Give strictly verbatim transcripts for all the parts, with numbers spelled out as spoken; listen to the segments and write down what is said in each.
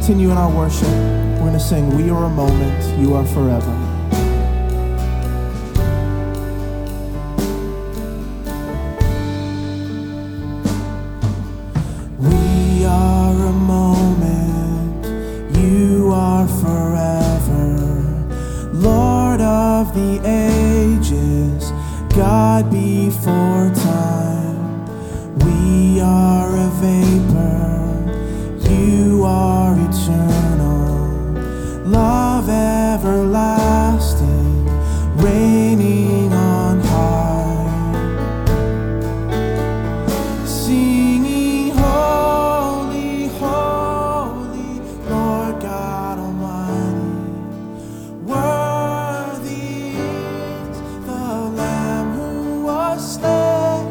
continue in our worship, we're going to sing, "We are a moment, you are forever." We are a moment, you are forever, Lord of the ages, God before time. We are a vapor, you are eternal, love everlasting, reigning on high. Singing, holy, holy, Lord God Almighty. Worthy is the Lamb who was slain.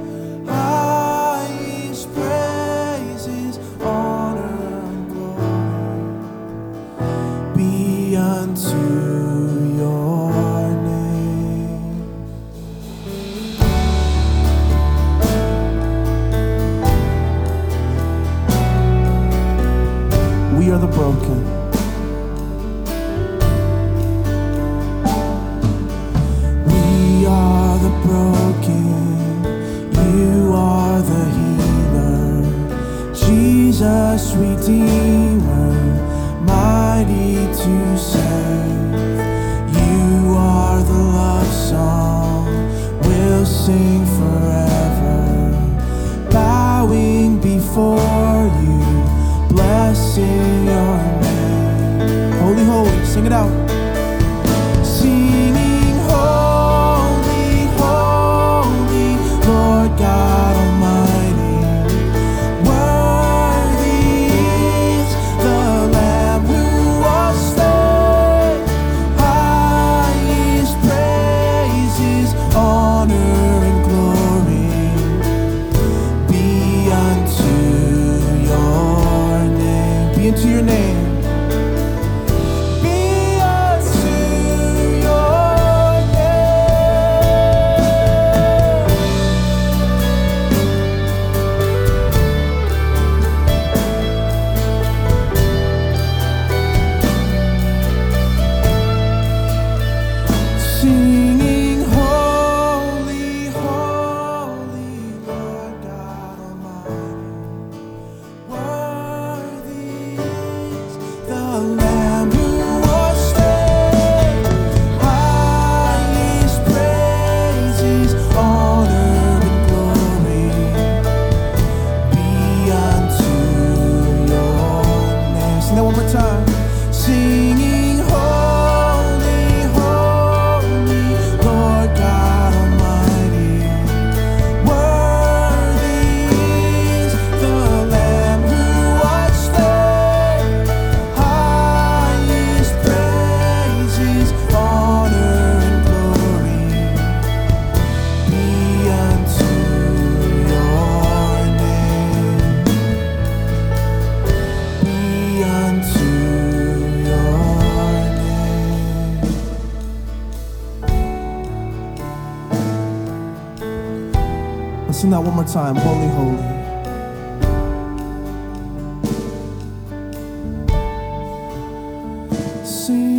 Highest praises, honor, and glory be unto your name. We are the broken. We are the broken. You are the healer. Jesus, Redeemer, mighty to save. You are the love song we'll sing forever. Bowing before you, blessing your name. Holy, holy, sing it out. Singing, holy, holy, Lord God Almighty. Worthy is the Lamb who was slain. Highest praises, honor, and glory be unto your name. Be unto your name. Be unto your name. Singing, holy, holy, Lord God Almighty. Worthy is the Lamb who was slain. Highest praises, honor, and glory be unto your name. Sing that one more time. Singing, holy, holy, Lord God Almighty. Worthy is the Lamb who was slain. Highest praises, honor, and glory be unto your name. Be unto your name. Let's sing that one more time. Holy, holy. Sing.